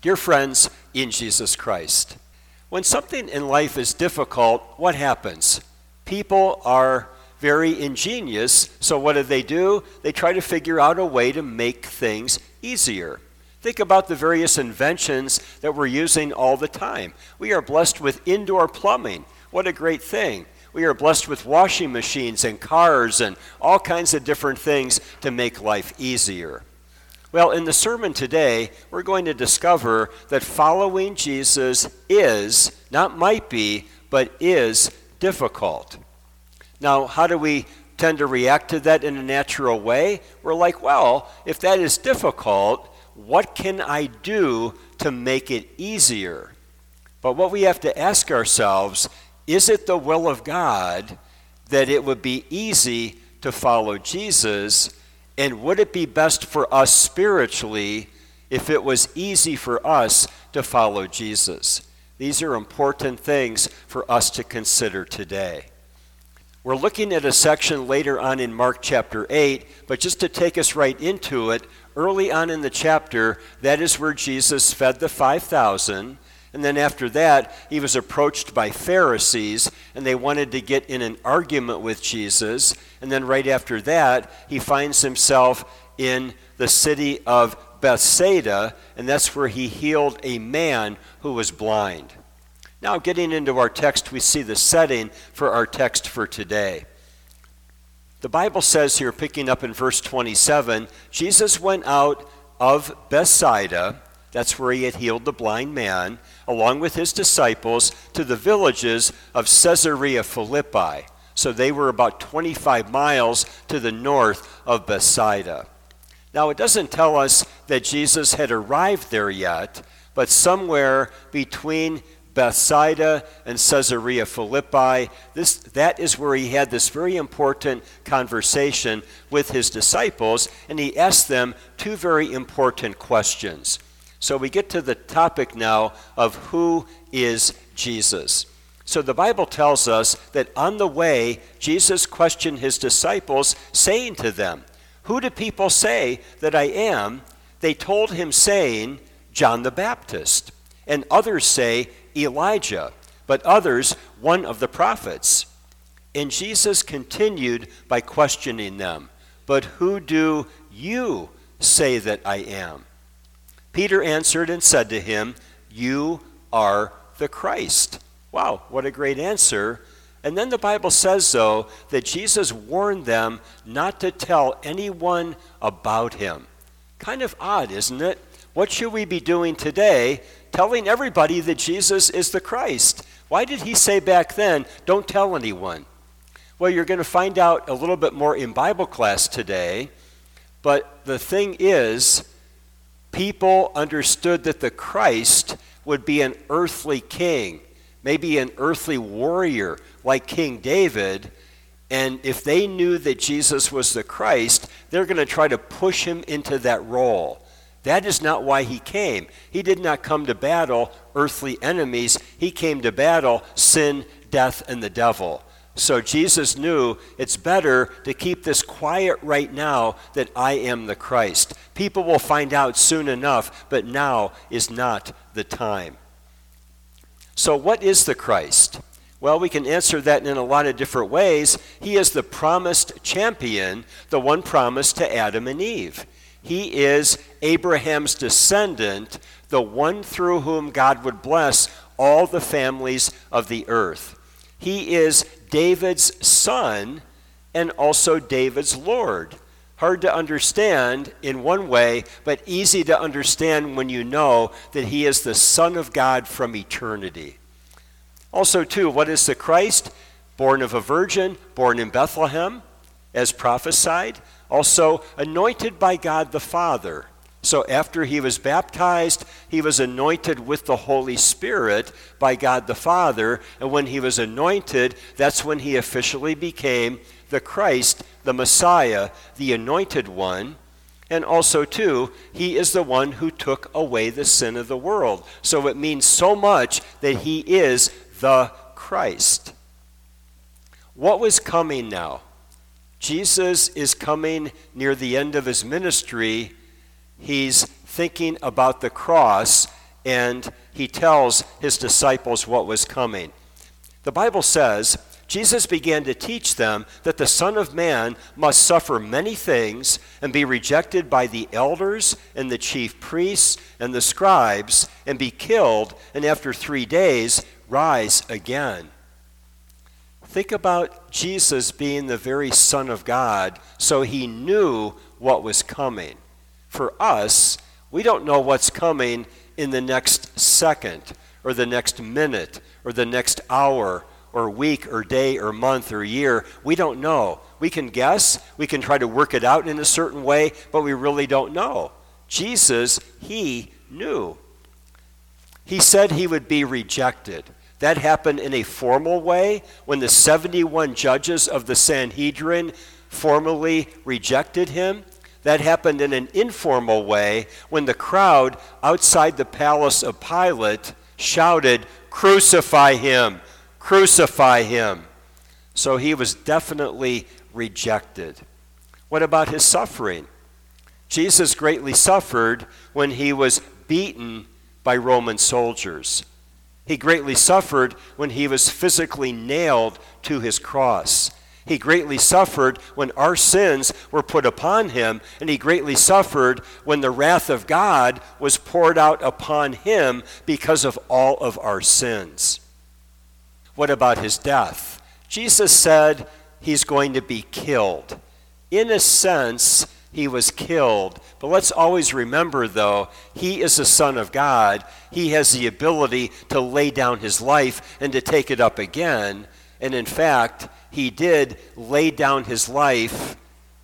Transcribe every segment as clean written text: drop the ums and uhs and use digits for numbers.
Dear friends in Jesus Christ, when something in life is difficult, what happens? People are very ingenious, so what do? They try to figure out a way to make things easier. Think about the various inventions that we're using all the time. We are blessed with indoor plumbing. What a great thing. We are blessed with washing machines and cars and all kinds of different things to make life easier. Well, in the sermon today, we're going to discover that following Jesus is, not might be, but is difficult. Now, how do we tend to react to that in a natural way? We're like, well, if that is difficult, what can I do to make it easier? But what we have to ask ourselves, is it the will of God that it would be easy to follow Jesus? And would it be best for us spiritually if it was easy for us to follow Jesus? These are important things for us to consider today. We're looking at a section later on in Mark chapter 8, but just to take us right into it, early on in the chapter, that is where Jesus fed the 5,000. And then after that, he was approached by Pharisees, and they wanted to get in an argument with Jesus. And then right after that, he finds himself in the city of Bethsaida, and that's where he healed a man who was blind. Now, getting into our text, we see the setting for our text for today. The Bible says here, picking up in verse 27, Jesus went out of Bethsaida, that's where he had healed the blind man, along with his disciples, to the villages of Caesarea Philippi. So they were about 25 miles to the north of Bethsaida. Now, it doesn't tell us that Jesus had arrived there yet, but somewhere between Bethsaida and Caesarea Philippi, that is where he had this very important conversation with his disciples, and he asked them two very important questions. So we get to the topic now of who is Jesus. So the Bible tells us that on the way, Jesus questioned his disciples, saying to them, "Who do people say that I am?" They told him, saying, "John the Baptist. And others say, Elijah, but others, one of the prophets." And Jesus continued by questioning them, "But who do you say that I am?" Peter answered and said to him, "You are the Christ." Wow, what a great answer. And then the Bible says, though, that Jesus warned them not to tell anyone about him. Kind of odd, isn't it? What should we be doing today? Telling everybody that Jesus is the Christ. Why did he say back then, don't tell anyone? Well, you're going to find out a little bit more in Bible class today. But the thing is, people understood that the Christ would be an earthly king, maybe an earthly warrior like King David. And if they knew that Jesus was the Christ, they're going to try to push him into that role. That is not why he came. He did not come to battle earthly enemies. He came to battle sin, death, and the devil. So Jesus knew it's better to keep this quiet right now that I am the Christ. People will find out soon enough, but now is not the time. So what is the Christ? Well, we can answer that in a lot of different ways. He is the promised champion, the one promised to Adam and Eve. He is Abraham's descendant, the one through whom God would bless all the families of the earth. He is David's son and also David's Lord. Hard to understand in one way, but easy to understand when you know that he is the Son of God from eternity. Also, too, what is the Christ? Born of a virgin, born in Bethlehem, as prophesied. Also, anointed by God the Father. So after he was baptized, he was anointed with the Holy Spirit by God the Father. And when he was anointed, that's when he officially became the Christ, the Messiah, the anointed one. And also, too, he is the one who took away the sin of the world. So it means so much that he is the Christ. What was coming now? Jesus is coming near the end of his ministry. He's thinking about the cross, and he tells his disciples what was coming. The Bible says, Jesus began to teach them that the Son of Man must suffer many things and be rejected by the elders and the chief priests and the scribes and be killed, and after 3 days rise again. Think about Jesus being the very Son of God, so he knew what was coming. For us, we don't know what's coming in the next second or the next minute or the next hour or week or day or month or year. We don't know. We can guess, we can try to work it out in a certain way, but we really don't know. Jesus, he knew. He said he would be rejected. That happened in a formal way when the 71 judges of the Sanhedrin formally rejected him. That happened in an informal way when the crowd outside the palace of Pilate shouted, "Crucify him! Crucify him!" So he was definitely rejected. What about his suffering? Jesus greatly suffered when he was beaten by Roman soldiers. He greatly suffered when he was physically nailed to his cross. He greatly suffered when our sins were put upon him, and he greatly suffered when the wrath of God was poured out upon him because of all of our sins. What about his death? Jesus said he's going to be killed. In a sense, he was killed. But let's always remember, though, he is the Son of God. He has the ability to lay down his life and to take it up again. And in fact, he did lay down his life,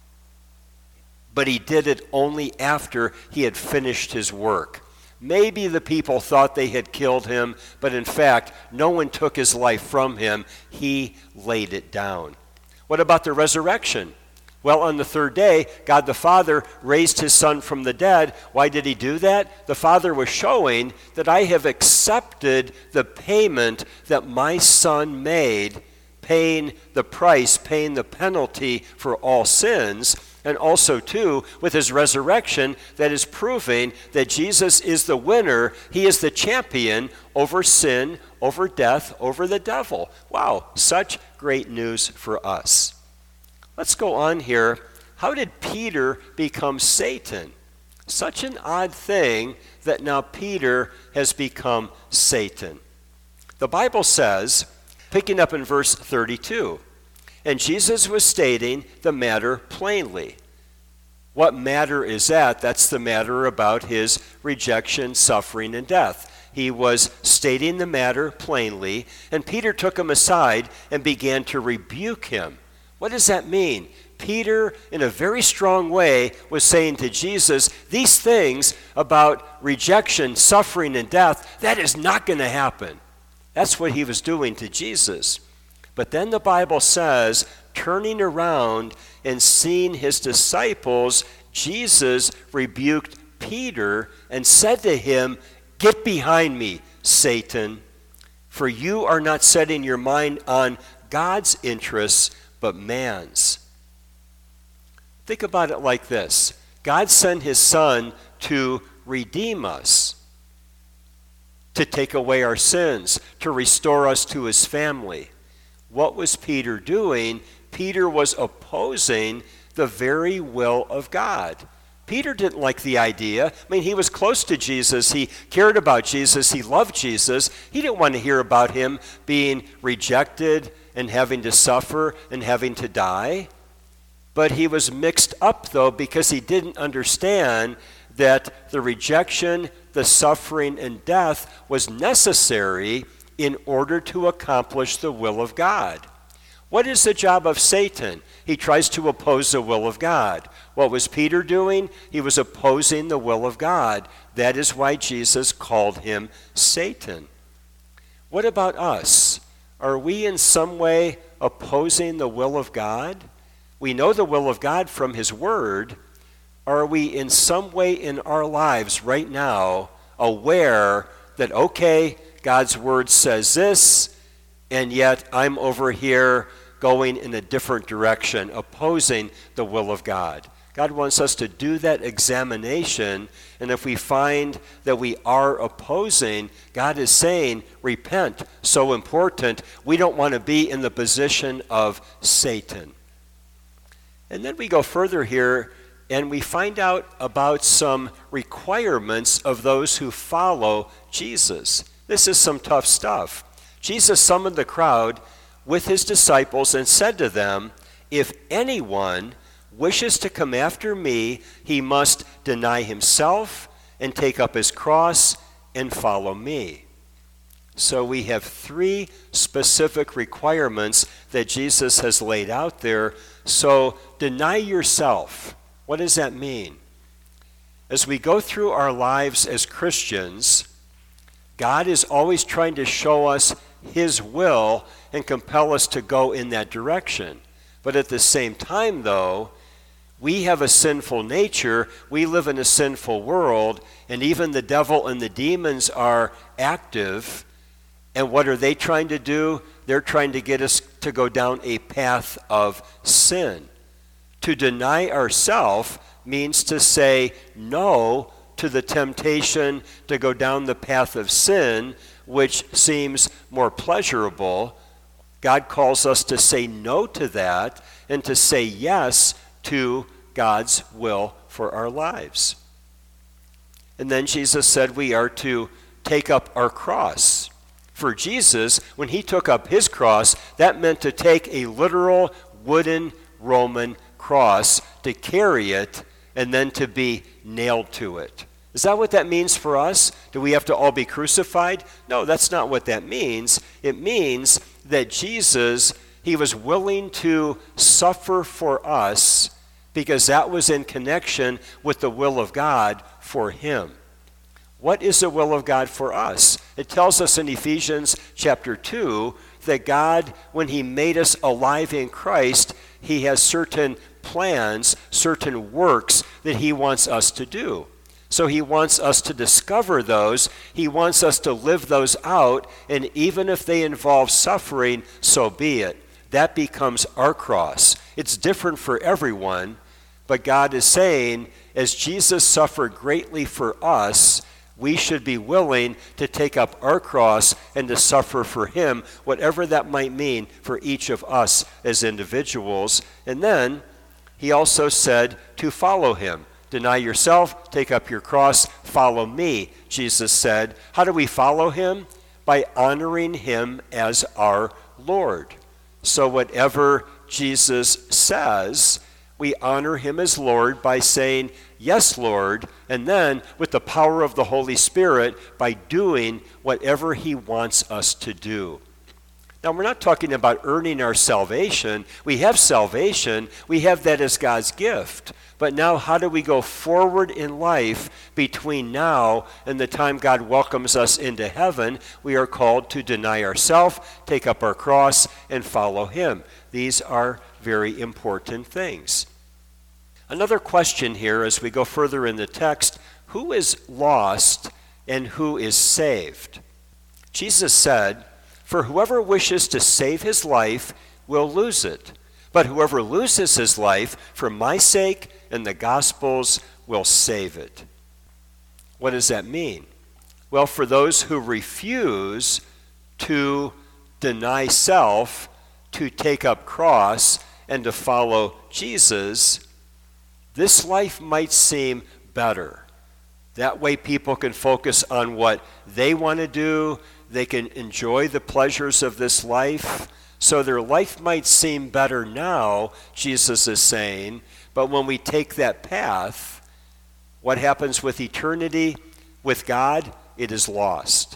but he did it only after he had finished his work. Maybe the people thought they had killed him, but in fact, no one took his life from him. He laid it down. What about the resurrection? Well, on the third day, God the Father raised his Son from the dead. Why did he do that? The Father was showing that I have accepted the payment that my Son made, paying the price, paying the penalty for all sins. And also, too, with his resurrection, that is proving that Jesus is the winner. He is the champion over sin, over death, over the devil. Wow, such great news for us. Let's go on here. How did Peter become Satan? Such an odd thing that now Peter has become Satan. The Bible says, picking up in verse 32, and Jesus was stating the matter plainly. What matter is that? That's the matter about his rejection, suffering, and death. He was stating the matter plainly, and Peter took him aside and began to rebuke him. What does that mean? Peter, in a very strong way, was saying to Jesus, these things about rejection, suffering, and death, that is not going to happen. That's what he was doing to Jesus. But then the Bible says, turning around and seeing his disciples, Jesus rebuked Peter and said to him, "Get behind me, Satan, for you are not setting your mind on God's interests, but man's." Think about it like this. God sent his Son to redeem us, to take away our sins, to restore us to his family. What was Peter doing? Peter was opposing the very will of God. Peter didn't like the idea. I mean, he was close to Jesus. He cared about Jesus. He loved Jesus. He didn't want to hear about him being rejected and having to suffer and having to die. But he was mixed up, though, because he didn't understand that the rejection, the suffering, and death was necessary in order to accomplish the will of God. What is the job of Satan? He tries to oppose the will of God. What was Peter doing? He was opposing the will of God. That is why Jesus called him Satan. What about us? Are we in some way opposing the will of God? We know the will of God from his word. Are we in some way in our lives right now aware that, okay, God's word says this, and yet I'm over here going in a different direction, opposing the will of God? God wants us to do that examination, and if we find that we are opposing, God is saying, repent. So important. We don't want to be in the position of Satan. And then we go further here, and we find out about some requirements of those who follow Jesus. This is some tough stuff. Jesus summoned the crowd with his disciples and said to them, if anyone wishes to come after me, he must deny himself and take up his cross and follow me. So we have 3 specific requirements that Jesus has laid out there. So deny yourself. What does that mean? As we go through our lives as Christians, God is always trying to show us his will and compel us to go in that direction. But at the same time, though, we have a sinful nature, we live in a sinful world, and even the devil and the demons are active. And what are they trying to do? They're trying to get us to go down a path of sin. To deny ourselves means to say no to the temptation to go down the path of sin, which seems more pleasurable. God calls us to say no to that and to say yes to God's will for our lives. And then Jesus said we are to take up our cross. For Jesus, when he took up his cross, that meant to take a literal wooden Roman cross, to carry it, and then to be nailed to it. Is that what that means for us? Do we have to all be crucified? No, that's not what that means. It means that Jesus, he was willing to suffer for us because that was in connection with the will of God for him. What is the will of God for us? It tells us in Ephesians chapter 2 that God, when he made us alive in Christ, he has certain plans, certain works that he wants us to do. So he wants us to discover those. He wants us to live those out, and even if they involve suffering, so be it. That becomes our cross. It's different for everyone, but God is saying, as Jesus suffered greatly for us, we should be willing to take up our cross and to suffer for him, whatever that might mean for each of us as individuals. And then he also said to follow him. Deny yourself, take up your cross, follow me, Jesus said. How do we follow him? By honoring him as our Lord. So whatever Jesus says, we honor him as Lord by saying, yes, Lord, and then with the power of the Holy Spirit by doing whatever he wants us to do. Now, we're not talking about earning our salvation. We have salvation. We have that as God's gift. But now, how do we go forward in life between now and the time God welcomes us into heaven? We are called to deny ourselves, take up our cross, and follow him. These are very important things. Another question here as we go further in the text, who is lost and who is saved? Jesus said, for whoever wishes to save his life will lose it. But whoever loses his life for my sake and the gospel's will save it. What does that mean? Well, for those who refuse to deny self, to take up cross, and to follow Jesus, this life might seem better. That way people can focus on what they want to do. They can enjoy the pleasures of this life. So their life might seem better now, Jesus is saying, but when we take that path, what happens with eternity? With God, it is lost.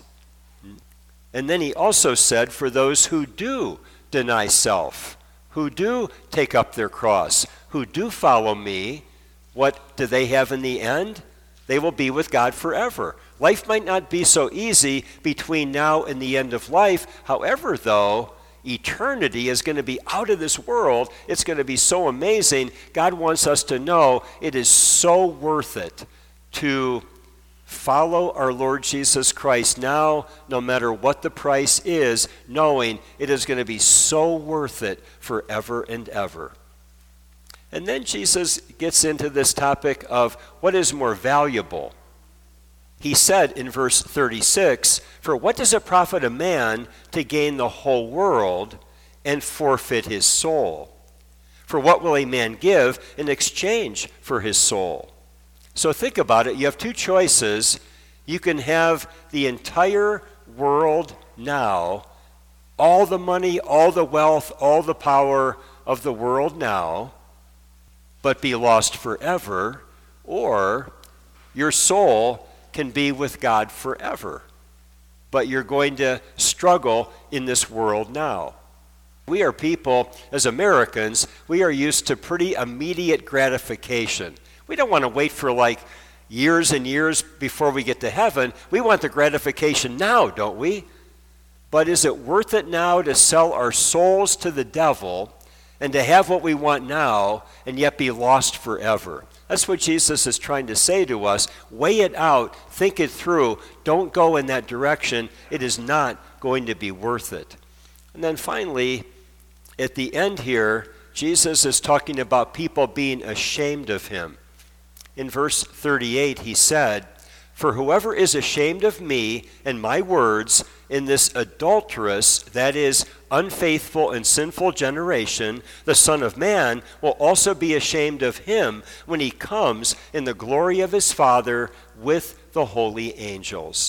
And then he also said, for those who do deny self, who do take up their cross, who do follow me, what do they have in the end? They will be with God forever. Life might not be so easy between now and the end of life. However, though, eternity is going to be out of this world. It's going to be so amazing. God wants us to know it is so worth it to follow our Lord Jesus Christ now, no matter what the price is, knowing it is going to be so worth it forever and ever. And then Jesus gets into this topic of what is more valuable. He said in verse 36, "For what does it profit a man to gain the whole world and forfeit his soul? For what will a man give in exchange for his soul?" So think about it. You have two choices. You can have the entire world now, all the money, all the wealth, all the power of the world now, but be lost forever, or your soul can be with God forever, but you're going to struggle in this world now. We are people, as Americans, we are used to pretty immediate gratification. We don't want to wait for like years and years before we get to heaven. We want the gratification now, don't we? But is it worth it now to sell our souls to the devil and to have what we want now and yet be lost forever? That's what Jesus is trying to say to us. Weigh it out, think it through. Don't go in that direction. It is not going to be worth it. And then finally, at the end here, Jesus is talking about people being ashamed of him. In verse 38, he said, "For whoever is ashamed of me and my words in this adulterous, that is, unfaithful and sinful generation, the Son of Man will also be ashamed of him when he comes in the glory of his Father with the holy angels."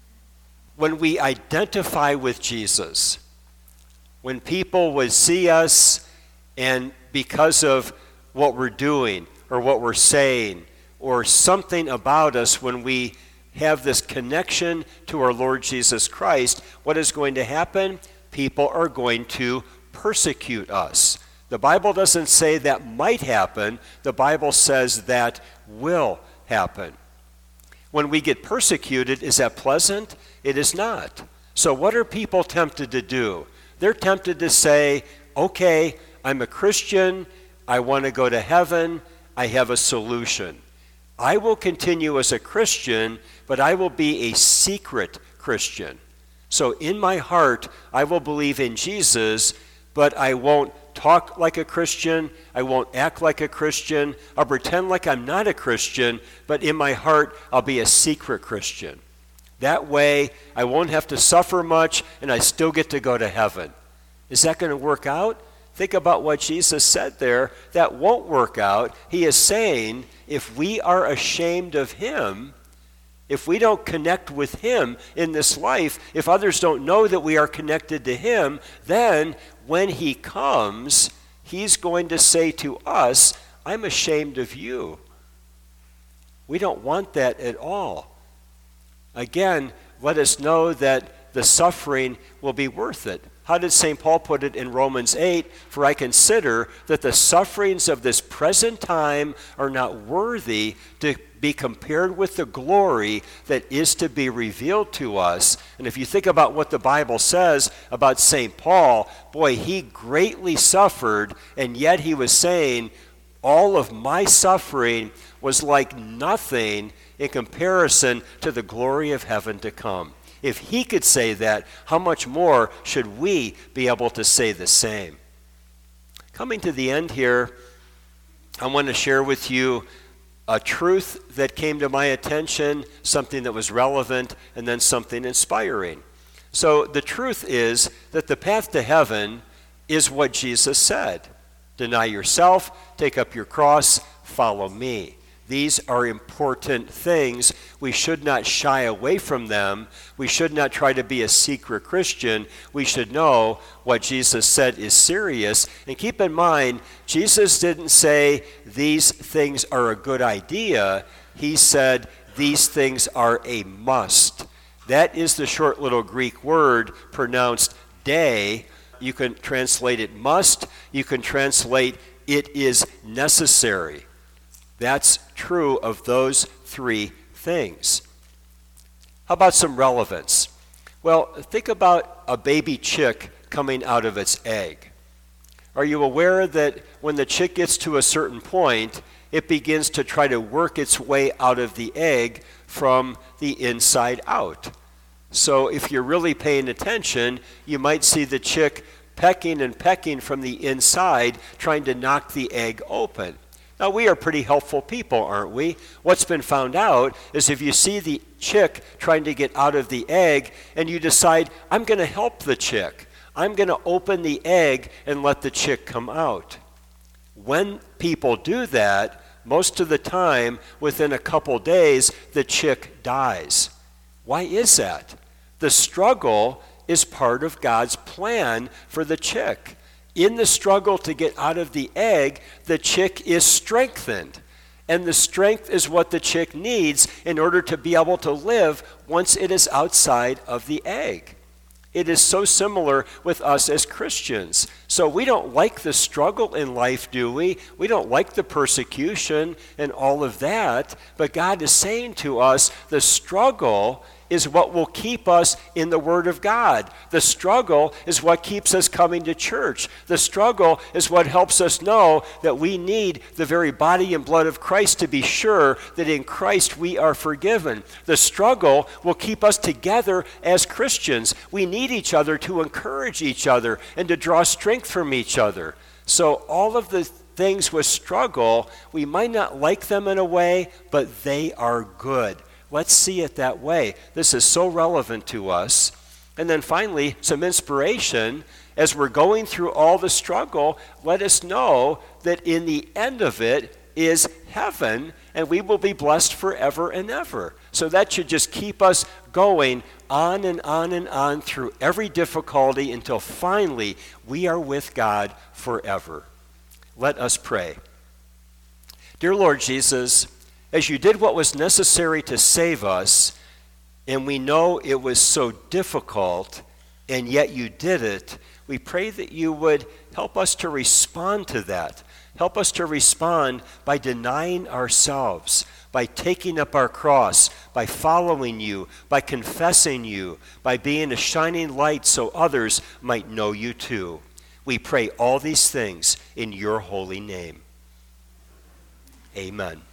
When we identify with Jesus, when people would see us and because of what we're doing or what we're saying or something about us, when we have this connection to our Lord Jesus Christ, what is going to happen? People are going to persecute us. The Bible doesn't say that might happen. The Bible says that will happen. When we get persecuted, is that pleasant? It is not. So what are people tempted to do? They're tempted to say, okay, I'm a Christian, I want to go to heaven, I have a solution. I will continue as a Christian, but I will be a secret Christian. So in my heart, I will believe in Jesus, but I won't talk like a Christian, I won't act like a Christian, I'll pretend like I'm not a Christian, but in my heart, I'll be a secret Christian. That way, I won't have to suffer much, and I still get to go to heaven. Is that going to work out? Think about what Jesus said there. That won't work out. He is saying, if we are ashamed of him, if we don't connect with him in this life, if others don't know that we are connected to him, then when he comes, he's going to say to us, I'm ashamed of you. We don't want that at all. Again, let us know that the suffering will be worth it. How did St. Paul put it in Romans 8? For I consider that the sufferings of this present time are not worthy to be compared with the glory that is to be revealed to us. And if you think about what the Bible says about St. Paul, boy, he greatly suffered, and yet he was saying, all of my suffering was like nothing in comparison to the glory of heaven to come. If he could say that, how much more should we be able to say the same? Coming to the end here, I want to share with you a truth that came to my attention, something that was relevant, and then something inspiring. So the truth is that the path to heaven is what Jesus said. Deny yourself, take up your cross, follow me. These are important things. We should not shy away from them. We should not try to be a secret Christian. We should know what Jesus said is serious. And keep in mind, Jesus didn't say these things are a good idea. He said these things are a must. That is the short little Greek word pronounced "dei." You can translate it must. You can translate it is necessary. That's true of those three things. How about some relevance? Well, think about a baby chick coming out of its egg. Are you aware that when the chick gets to a certain point, it begins to try to work its way out of the egg from the inside out? So if you're really paying attention, you might see the chick pecking and pecking from the inside, trying to knock the egg open. Now, we are pretty helpful people, aren't we? What's been found out is if you see the chick trying to get out of the egg and you decide, I'm going to help the chick. I'm going to open the egg and let the chick come out. When people do that, most of the time, within a couple days, the chick dies. Why is that? The struggle is part of God's plan for the chick. In the struggle to get out of the egg, the chick is strengthened. And the strength is what the chick needs in order to be able to live once it is outside of the egg. It is so similar with us as Christians. So we don't like the struggle in life, do we? We don't like the persecution and all of that. But God is saying to us, the struggle is what will keep us in the Word of God. The struggle is what keeps us coming to church. The struggle is what helps us know that we need the very body and blood of Christ to be sure that in Christ we are forgiven. The struggle will keep us together as Christians. We need each other to encourage each other and to draw strength from each other. So all of the things with struggle, we might not like them in a way, but they are good. Let's see it that way. This is so relevant to us. And then finally, some inspiration. As we're going through all the struggle, let us know that in the end of it is heaven, and we will be blessed forever and ever. So that should just keep us going on and on and on through every difficulty until finally we are with God forever. Let us pray. Dear Lord Jesus, as you did what was necessary to save us, and we know it was so difficult, and yet you did it, we pray that you would help us to respond to that. Help us to respond by denying ourselves, by taking up our cross, by following you, by confessing you, by being a shining light so others might know you too. We pray all these things in your holy name. Amen.